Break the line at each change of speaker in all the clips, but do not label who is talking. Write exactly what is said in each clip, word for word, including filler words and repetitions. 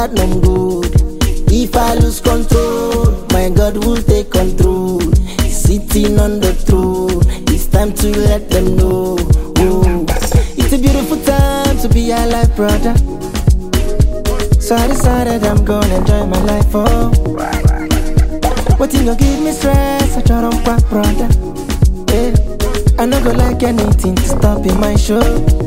God, I'm good. If I lose control, my God will take control. He's sitting on the throne. It's time to let them know. Oh, it's a beautiful time to be alive, brother. So I decided I'm gonna enjoy my life. Oh, what you gonna give me stress? I try to back, brother. Yeah, I no go like anything to stop in my show.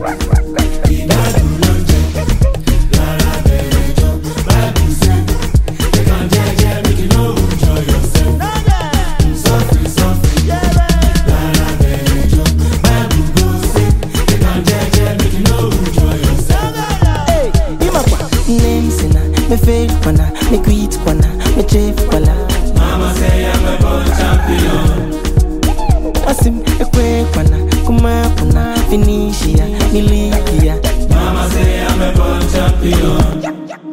Me fail kwana, me quit kwana, me chef kwana.
Mama say I'm a born champion.
Asim ekwe kwana, kuma kwana, finishia, nilikia.
Mama say I'm a born champion.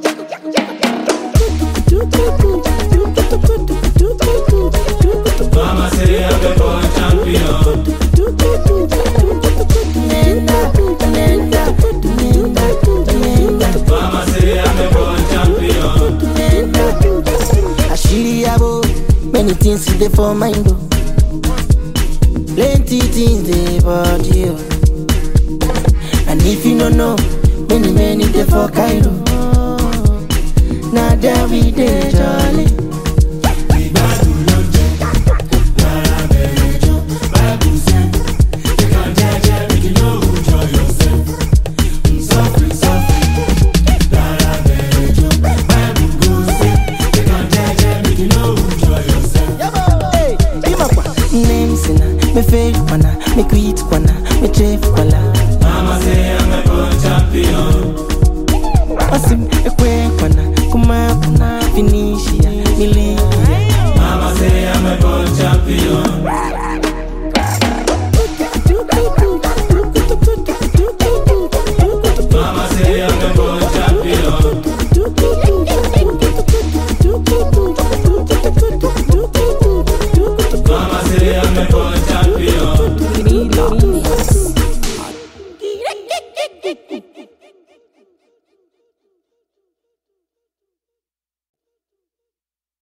Mama say I'm a born champion. Mama say I'm a born champion.
Many things they for mind, oh. Plenty things they about you. And if you don't know, many many they for Cairo. Now there we dey jolly. Me fail kwana, me quit kwana, me chef kwana.
Mama say I'm a born champion.
Asim ekwe